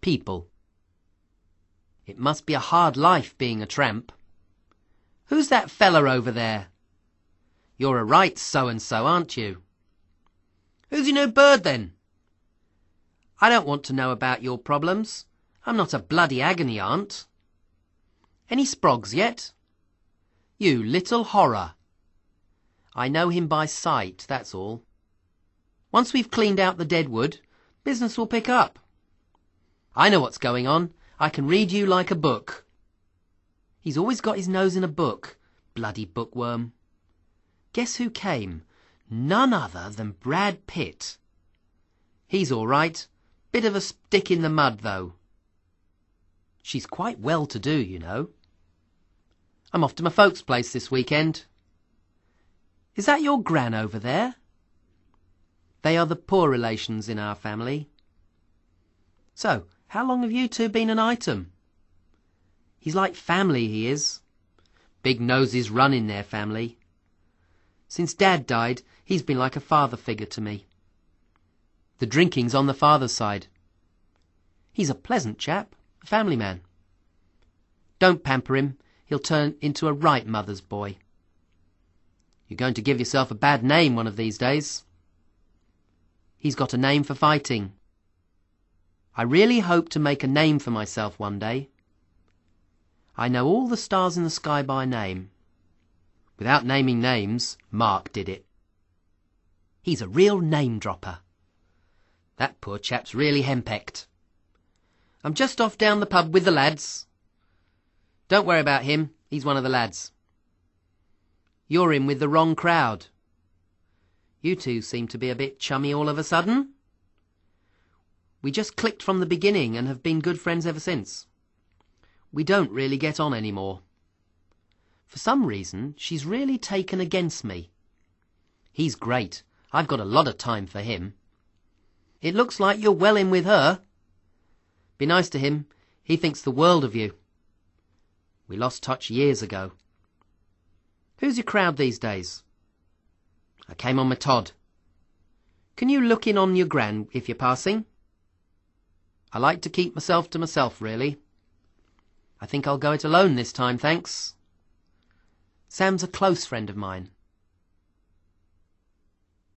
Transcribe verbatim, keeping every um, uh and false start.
People. It must be a hard life being a tramp. Who's that fella over there? You're a right so-and-so, aren't you? Who's your new bird, then? I don't want to know about your problems. I'm not a bloody agony aunt. Any sprogs yet? You little horror. I know him by sight, that's all. Once we've cleaned out the dead wood, business will pick up. I know what's going on. I can read you like a book. He's always got his nose in a book, bloody bookworm. Guess who came? None other than Brad Pitt. He's all right. Bit of a stick in the mud, though. She's quite well to do, you know. I'm off to my folks' place this weekend. Is that your gran over there? They are the poor relations in our family. So, how long have you two been an item? He's like family, he is. Big noses run in their family. Since Dad died, he's been like a father figure to me. The drinking's on the father's side. He's a pleasant chap, a family man. Don't pamper him, he'll turn into a right mother's boy. You're going to give yourself a bad name one of these days. He's got a name for fighting. I really hope to make a name for myself one day. I know all the stars in the sky by name. Without naming names, Mark did it. He's a real name-dropper. That poor chap's really henpecked. I'm just off down the pub with the lads. Don't worry about him, he's one of the lads. You're in with the wrong crowd. You two seem to be a bit chummy all of a sudden. We just clicked from the beginning and have been good friends ever since. We don't really get on anymore. For some reason, she's really taken against me. He's great. I've got a lot of time for him. It looks like you're well in with her. Be nice to him. He thinks the world of you. We lost touch years ago. Who's your crowd these days? I came on my Todd. Can you look in on your gran if you're passing? I like to keep myself to myself, really. I think I'll go it alone this time, thanks. Sam's a close friend of mine.